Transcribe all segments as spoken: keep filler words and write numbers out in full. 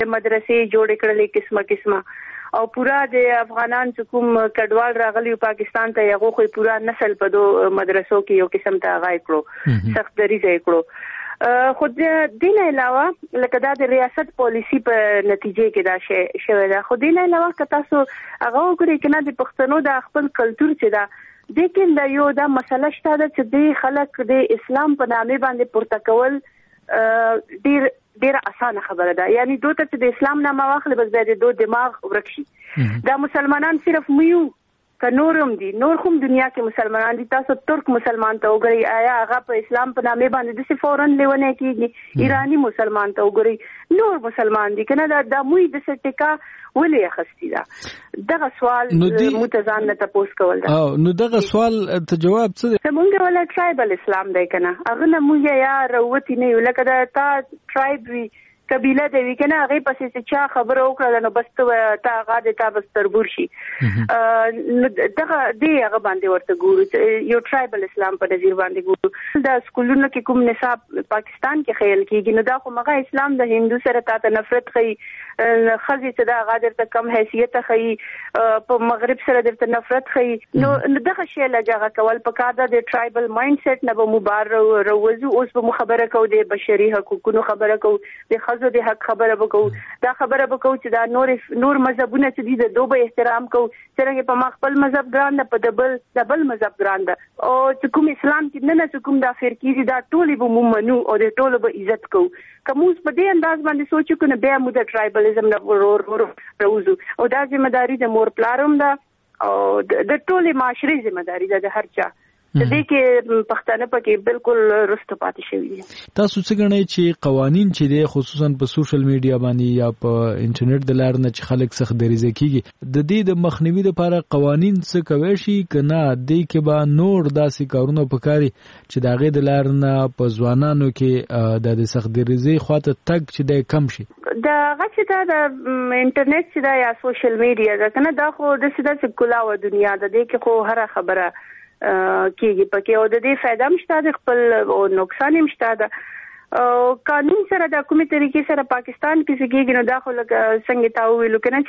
مدرسې جوړ کړلې قسمه قسمه او پورا د افغانان چې کوم کډوال راغلي پاکستان ته یو خو پورا نسل په دو مدرسو کې یو قسم ته غای کړو سخت دریځ یې کړو خو د دین علاوه لکه دا د ریاست پالیسی په نتیجې کې دا شی شوی دا خو دین علاوه که تاسو هغه وګورئ کنه د پښتنو د خپل کلچر چې دا د کې دا یو دا مسله شته چې د خلک د اسلام په نامه باندې پورته کول ډیر ډیر اسانه خبره ده یعنی دوی ته چې د اسلام نامه واخلي بس د دوی دماغ ورکشي دا مسلمانان صرف میو که نورم دي نور کوم دنیا کې مسلمانان دي تاسو ترک مسلمان ته وګورئ آیا هغه په اسلام په نامه باندې د فورن لیونه کېږي ایرانی مسلمان ته وګورئ نور مسلمان دي کنه دا د موي د سټیکا ولې اخستي دا دغه سوال متزان نه تاسو کول دا او نو دغه سوال ته جواب څه دی موږ ولا ټرایبل اسلام دی کنه هغه نه موږ یا وروتی نه لکه دا تا ټرایب وی قبیله دی وکنه هغه پسې چې چا خبره وکړه نو بس ته هغه د تا بس تربور شي دغه دی هغه باندې ورته ګورو یو ټرایبل اسلام په نظر باندې ګورو دا سکولونو کې کوم نصاب پاکستان کې خیال کیږي نو دا خو مغه اسلام د هندو سره تاسو نفرت خي خزي چې دا غادر ته کم حیثیت خي په مغرب سره درته نفرت خي نو دغه شی لږه کول پکاره د ټرایبل مایند سیټ نه به مبارر روزو اوس به خبره کو د بشري حقوقو خبره کو د خزو د حق خبره وکړو دا خبره وکړو چې دا نور نور مذهبونه چې دي د دوه احترام کو څنګه په خپل مذهب ګران نه په دبل دبل مذهب ګران ده او چې کوم اسلام کې نه نه کوم دا فرقې دي دا ټول به مومنو او د ټول به عزت کو کوم په دې انداز باندې سوچو کنه بیا مو د ټرایبلیزم نه ورور روزو او دا ځمداري د مور پلاروم ده او د ټولې معاشري ځمداري ده د هر چا د دې کې پښتانه پکې بالکل رسټ پاتې شوی تاسو څه غنئ چې قوانين چې د خصوصا په سوشل میډیا باندې یا په انټرنیټ د لار نه چې خلک سخت دریځ کیږي د دې د مخنیوي لپاره قوانين څه کوي شي کنه د دې کې به نور داسې کارونه پکاري چې دغه د لار نه په ځوانانو کې د سخت دریځ خواته تګ چې د کم شي دا غچ ته د انټرنیټ چې دا یا سوشل میډیا دا کنه دا خو د سیده سکولاو دنیا ده د کې خو هر خبره کېږي پکې او د دې فائدہ مشته د خپل او نقصان مشته ده او قانون سره د کومې طریقې سره پاکستان کې څنګه نو داخله څنګه تا ویلو کنه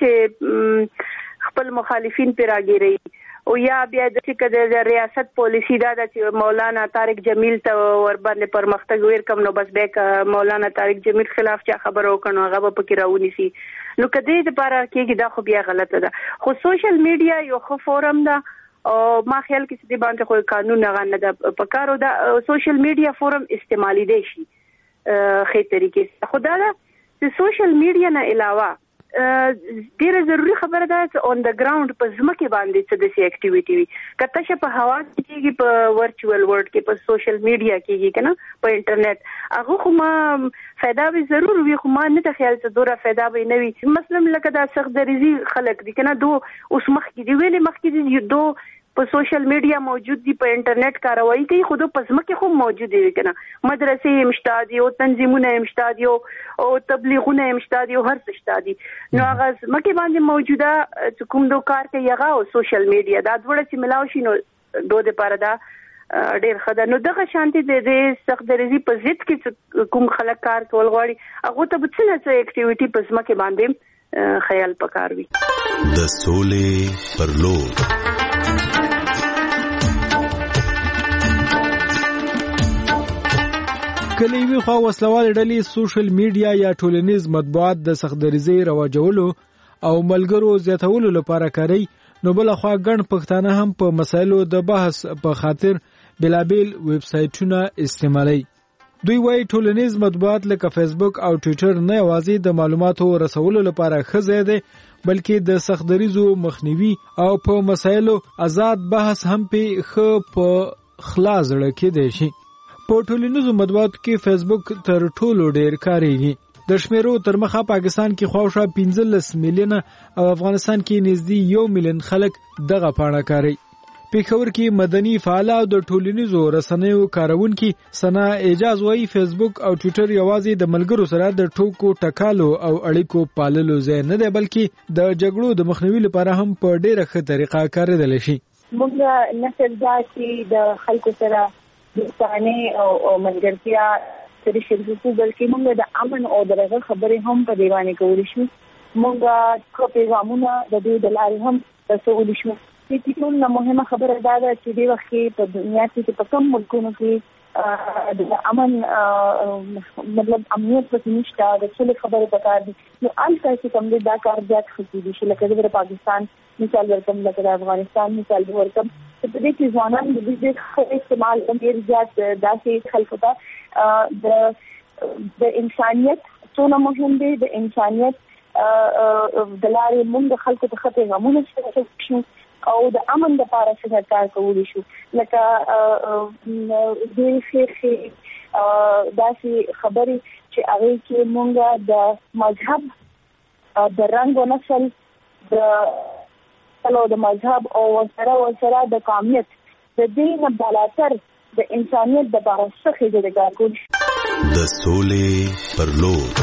چې خپل مخالفین پر راګيري او یا بیا د چې د ریاست پالیسی دا چې مولانا طارق جمیل ته ور باندې پرمختګ ور کم نو بس بیک مولانا طارق جمیل خلاف چې خبرو کنو هغه په کې راونی سي نو کدی د لپاره کې دا خو بیا غلطه ده خو سوشل میډیا یو خو فورم ده او ما خیال کې چې د باندې خو قانون نه غنه د پکارو دا سوشل میډیا فورم استعمالي دي شي خې طریقې خدا دا چې سوشل میډیا نه علاوه ډیره ضروری خبره ده چې اون د ګراوند په ځمکه باندې څه د سی اکټیویټي وي کته چې په هوا کېږي په ورچوال ورلد کې په سوشل میډیا کېږي کنه په انټرنیټ هغه خو ما فائدہ به ضرور وي خو ما نه ته خیال چې دوره فائدہ به نه وي مثلا لکه دا سخت دریزي خلک دي کنه دو اوس مخ کې دی ویلې مخ کې دی دو په سوشل میډیا موجود دي په انټرنیټ کاروایی کوي خود په ځمکه خو موجود دي کنه مدرسې مشتادي او تنظیمونه مشتادي او تبلیغونه مشتادي او هر څه مشتادي نو هغه ځمکه باندې موجوده کوم دو کار کوي هغه او سوشل میډیا دا ډوړه چې ملاو شي نو دوه د پاره دا ډېر خدای نو دغه شانتي د دې سخت دریزي په ضد کې کوم خلک کار کول غواړي هغه ته به څه نه اکټیویټي په ځمکه باندې خیال پکار وي د سولې پر لور کله وی خو وسلوال ډلې سوشل میډیا یا ټولنیز مطبوعات د سخت دریزي رواجولو او ملګرو زیاتولو لپاره کوي نو بل خو ګڼ پښتانه هم په مسایلو د بحث په خاطر بلابل ویب سایټونه استعمالي دوی وايي ټولنیز مطبوعات لکه فیسبوک او ټوئیټر نه یوازې د معلوماتو رسولو لپاره ښه دی بلکې د سخت دریزو مخنیوي او په مسایلو آزاد بحث هم په خ په خلاص لکه دی شي په ټولنیزو مطبوعاتو کې فیسبوک تر ټولو ډیر کاریږي د شمیرو تر مخه پاکستان کې خواوشا پنځلس میلیونه او افغانستان کې نږدې یو میلیون خلک دغه پاڼه کاروي پیښور کې مدني فعال او د ټولنیزو رسنیو کارونکي سنا اجازه وی فیسبوک او ټوئیټر یوازې د ملګرو سره د ټوکو ټکالو او اړیکو پاللو ځای نه دی بلکې د جګړو د مخنیوي لپاره هم په ډیره ښه طریقه کارېدل شي موږ نسل دا چې د خلکو سره دوستانه او منګرتیا ترشل حقوق بلکې موږ د امن او درغه خبرې هم په دیوانه کولی شو. موږ خو پیغامونه د دې د لارې هم رسول شو. چې ټول نه مهمه خبره دا ده چې د وخت په دنیا کې په کوم ملکونو کې د امن مطلب امنیت په نشته د څه خبره پکار دي. نو الته چې کوم دا کار زیات خصوصي دي چې لکه د پاکستان مثال ورکم، لکه د افغانستان مثال ورکم، په دې کې ځوانان د دې خبرې استعمال هم ډیر زیات داسې خلکو ته د د انسانیت څونه مهم دی. د انسانیت د لارې موږ خلکو ته خطر غمونه شو او د امن لپاره څه کار کولی شو. لکه د شیخ داسې خبرې چې هغه کې موږ د مذهب د رنګ او نسل د تلو د مذهب او سره او سره د قومیت د دین بالاتر د انسانیت د لپاره څه د کار کولی شو. د سولې پر لور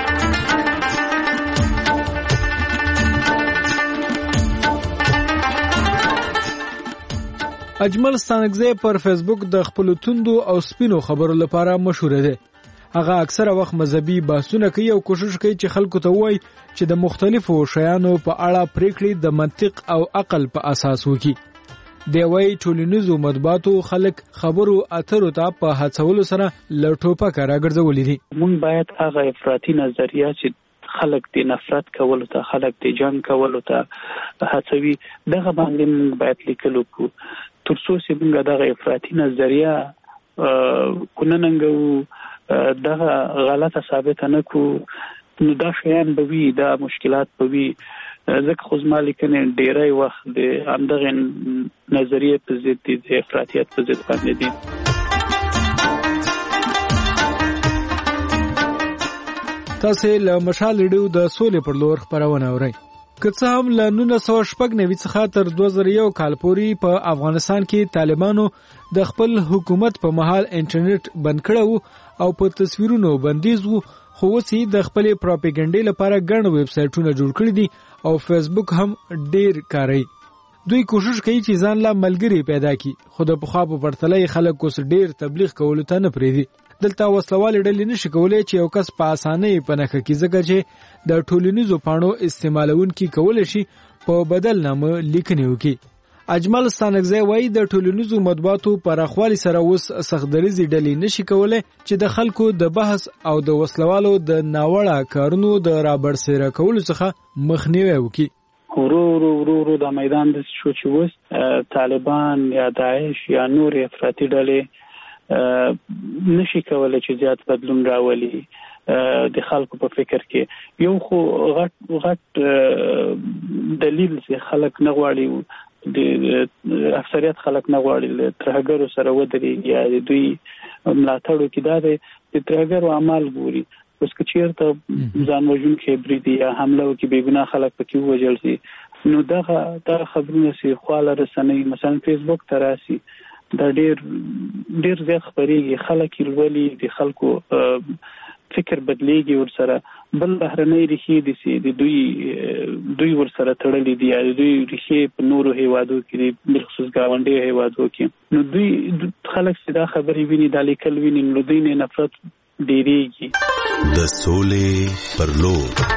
اجمل ستانکزی پر فیسبوک د خپل توندو او سپینو خبرو لپاره مشهور دی. هغه اکثره وخت مذهبي بحثونه کوي او کوشش کوي چې خلکو ته وایي چې د مختلفو شیانو په اړه پریکړې د منطق او عقل په اساس وکړي. دی وایي ټولنیزو مطبوعاتو خلک خبرو اترو ته په هڅولو سره له ټوپکه راګرځولي دي. موږ باید هغه افراطي نظریه چې خلک د نفرت کولو ته، خلک د جنگ کولو ته هڅوي، دغه باندې موږ باید لیکل وکړو تر څو چې موږ دغه افراطي نظریه کوننګو، دغه غلطه ثابته نه کړو، نو دا شیان به وي، دا مشکلات به وي. ځکه خو زما لیکنې ډیری وخت د همدغه نظریې په ضد دي، د افراطیت په ضد باندې دي. تاسو له مشال ریډیو د سولې پر لور خبرونه اورئ. که څه هم له نولس سوه شپږ نوي څخه تر دوه زره یو کال پورې په افغانستان کې طالبانو د خپل حکومت په مهال انټرنیټ بند کړو او په تصویرونو بندیز وو، خو اوس یې د خپلې پروپاګاندا لپاره ګڼ ویب سایټونه جوړ کړي دي او فیسبوک هم ډیر کاروي. دوی کوشش کوي چې ځان لا ملګری پیدا کړي، خو د پخوا په پرتله خلک اوس ډیر تبلیغ کولو ته نه پریږدي. دلته وسلوال ډلې نشي کولای چې یو کس په اسانۍ په نخښه کې ځکه چې د ټولنیزو پاڼو استعمالونکي کولای شي په بدل نامه لیکنې وکړي. اجمل ستانکزی وایي د ټولنیزو مطبوعاتو پراخوالي سره اوس سختدریزي ډلې نشي کولای چې د خلکو د بحث او د وسلوالو د ناوړه کارونو د رابرسېره کولو څخه مخنیوي وکړي. ورو ورو ورو ورو د میدان د شو چې اوس طالبان یا داعش یا نور افراطي ډلې نشي کولای چې زیات بدلون راولي د خلکو په فکر کې. یو خو غټ غټ دلیل چې خلک نه غواړي، د اکثریت خلک نه غواړي ترهګرو سره ودرېږي یا د دوی ملاتړو کې دا د ترهګرو عمل ګوري. اوس که چېرته ځان وژونکي برید یا حمله وکړي، بې ګناه خلک پکې ووژل شي، نو دغه دغه خبرونه چې خواله رسنۍ مثلا فیسبوک ته راسي، دا ډیر ډیر زیات خبرېږي، خلک یې لولي، د خلکو فکر بدلېږي ورسره. بل بهرنۍ ریښې دي چې د دوی دوی ورسره تړلي دي یا د دوی ریښې په نورو هیوادو کې دي، بالخصوص ګاونډي هیوادو کې. نو دوی خلک چې دا خبرې ویني، دا لیکل ویني، نو دوی نه نفرت ډېرېږي. د سولې پر لور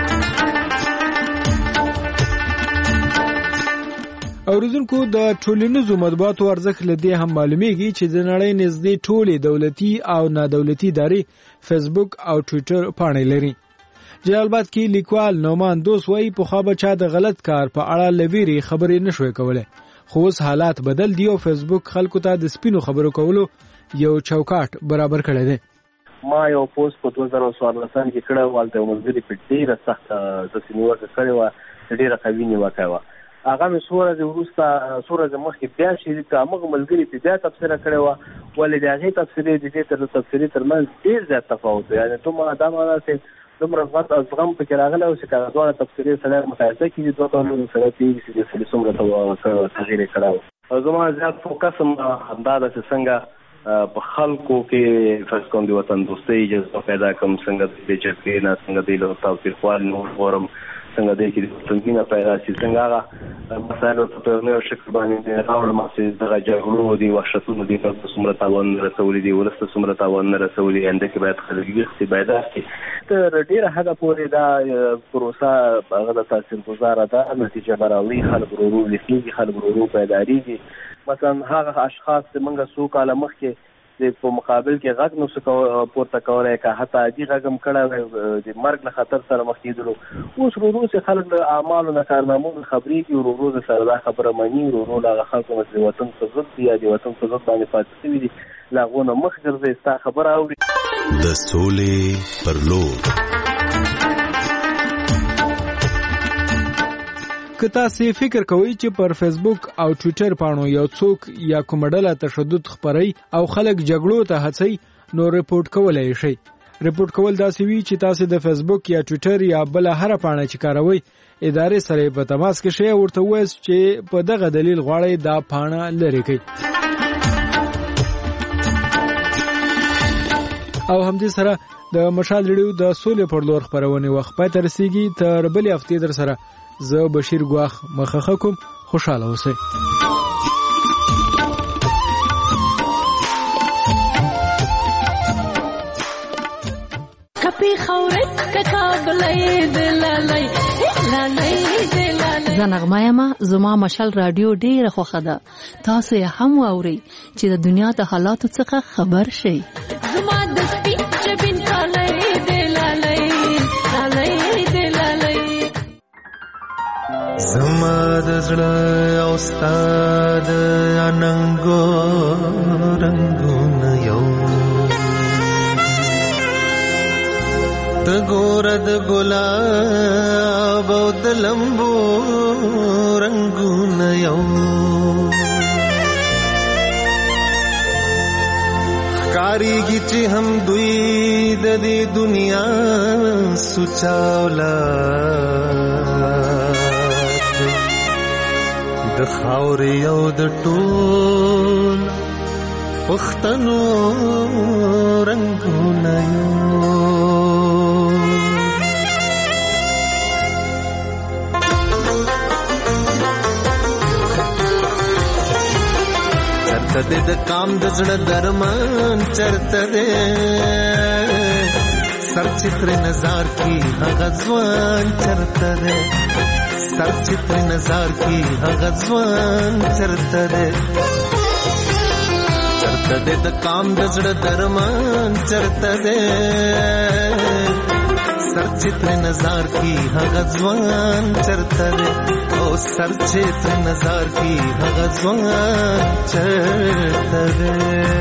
اوریدونکو، د ټولنیزو مطبوعاتو ارزښت له دې هم معلومیږي چې د نړۍ نږدې ټولې دولتي او نادولتي ادارې فیسبوک او ټویټر پاڼې لري. جلال آباد کې لیکوال نومان دوست وایي پخوا به چا د غلط کار په اړه له ویرې خبرې نشوی کولی، خو اوس حالات بدل دي او فیسبوک خلکو ته د سپینو خبرو کولو یو چوکاټ برابر کړی دی. ما یو پوسټ په دوه زره څوارلسم کې کړی و، هلته یو ملګري په ډېره سخته داسې نیوکه کړې وه، ډېره قوي نیوکه وه. هغه مې څو ورځې وروسته څو ورځې مخکې بیا شریک کړه، همغه ملګري پرې بیا تبصره کړې وه، ولې د هغې تبصرې د دې تر تبصرې تر منځ ډېر زیات تفاوت و. یعنې دومره دا معنا چې دومره زغم پکې راغلی و چې که دواړه تبصرې سړی مقایسه کړي، دوه ډولونه سړی پوهېږي چې دې سړي څومره تغیر یې کړی و. زما زیات فوکس همدا ده چې څنګه په خلکو کې فرض کوم د وطن دوستۍ جذبه پیدا کړم، څنګه د دې جګړې نه څنګه د تاوتریخوالي نه وژغورم، څنګه دې کې د تنظیم پیدا شي څنګه هغه مسایل په نوو شکل باندې راوړل ماسه د جګړو دی وحشتونو دی په څومره تاوان رسولي دی ورسته څومره تاوان رسولي انده کې باید خلک ویښتي پیدا کړي تر ډیره حد پورې دا پروسه هغه د تاثیرګذاره ده نتیجه براوي خلک ورو لیکي خلک ورو پیداريږي مثلا هغه اشخاص چې موږ څو کال مخکې په مقابل کې غږ نو څه پورته کولای کا حتی دې غږم کړه د مرګ له خطر سره مخ کېدلو اوس ورو چې خلک د اعمالو نه کارنامو خبرې دي ورو ورو سره دا خبره مانی ورو لا خلکو د وطن په ضد دی د وطن په ضد باندې پاتې شوي دي لاغونه مخ ګرځي ستا خبره اوري د سولې پر لور که تاسو فکر کوئ چې پر فیسبوک او ټوئیټر باندې یو څوک یا کوم ډله تشدد خبري او خلک جګړو ته هڅي نو ریپورت کولای شي ریپورت کول داسې وی چې تاسو د فیسبوک یا ټوئیټر یا بل هر پاڼه چې کاروي ادارې سره په تماس کې شي ورته وایي چې په دغه دلیل غواړي دا پاڼه لري کوي او همدې سره د مشال ریډیو د سولې پر لور خبرونه وخت پای تر رسیدي تر بلې هفته در سره زه بشیر ګواخ مخخه کوم خوشاله اوسئ کپی خورت ککابلای دلالای لالای دلالای زنغمایما زما مشال رادیو ډیره خوخه ده تاسو یې هم واوري چې د دنیا د حالاتو څخه خبر شئ زما د سپیچ بن کالای دلالای لالای دلالای زما د زړه او استاد اننګو رنگونه یو د ګورد ګلاب او د لمبو رنگونه یو ښکاریږي چې هم دوی د دې دنیا سوچاولا د خاورې او د ټول پښتنو رنگونه یو چرته د کام د زړه درمان چرته دې سر چتر نظر کی هغه ځوان چرته دې سر چتر نظر کی هغه ځوان چرته دې چرته دې د کام د زړه درمان چرته دې سر چتر نظر کی هغه ځوان چرته دې او سر چتر نظر کی هغه ځوان چرته دې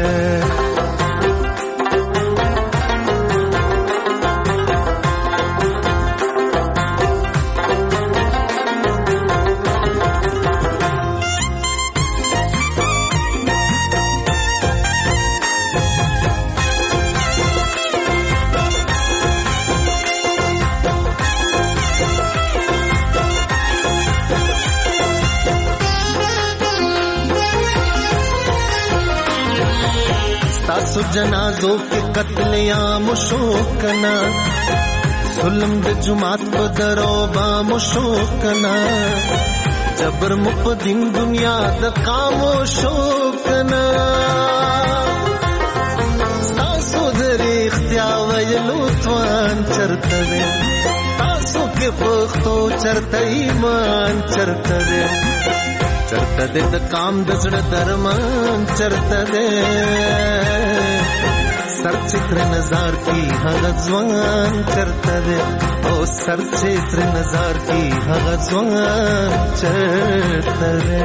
تاسو جنازو کې قتل عام شو کنا ظلم د جماعت په درو با مشو کنا جبر مپ دین دنیا د قامو شو کنا تاسو درې اختیار ویلو توان چرته تاسو کې پختو چرته ایمان چرته چرته دې د کام د زړه درمان چرته دې سر چتر نظر کی هغه ځوان چرته دې او سر چتر نظر کی هغه ځوان چرته دې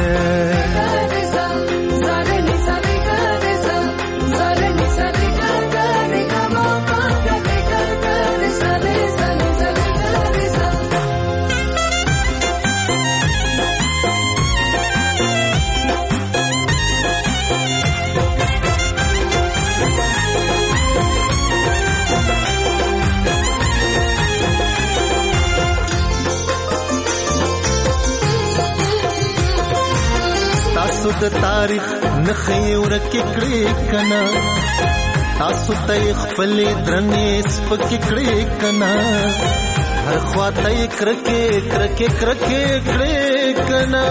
تاسو د تاریخ نخې ورکې کړې کنا تاسو ته خپل درنې سپکې کړې کنا هر خواته کرکه کرکه کرکه کړه کنا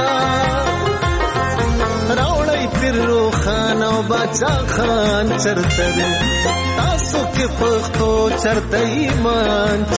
راوړی پیر روخان او باچا خان چرته تاسو کې پښتو چرته ایمان